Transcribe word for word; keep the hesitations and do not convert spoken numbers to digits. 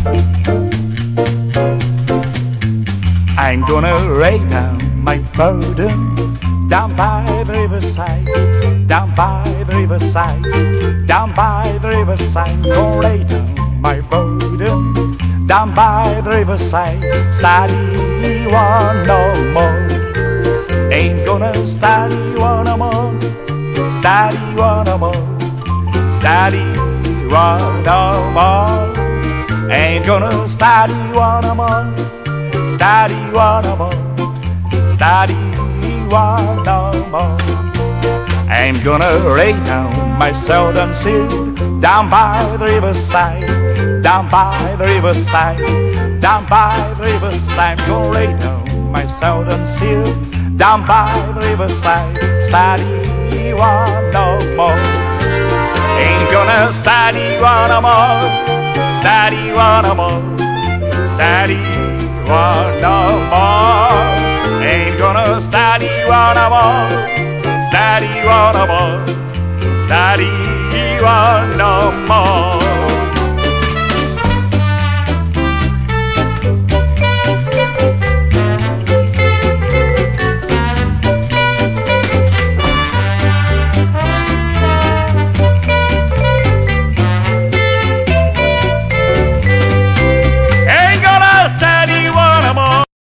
I'm gonna lay down my burden down by the riverside, down by the riverside, down by the riverside. Gonna lay down my burden down by the riverside. Study one no more. Ain't gonna study one no more. Study one no more. Study one no more. Ain't gonna study one no more. Study one no more. Study one no more. I'm gonna lay down my southern seal down by the riverside, down by the riverside, down by the riverside. I'm gonna lay down my southern seal down by the riverside. Study one no more. Ain't gonna study one no more. Study one no more. Study one no more. Ain't gonna study one no more. Study one no more. Study one no more.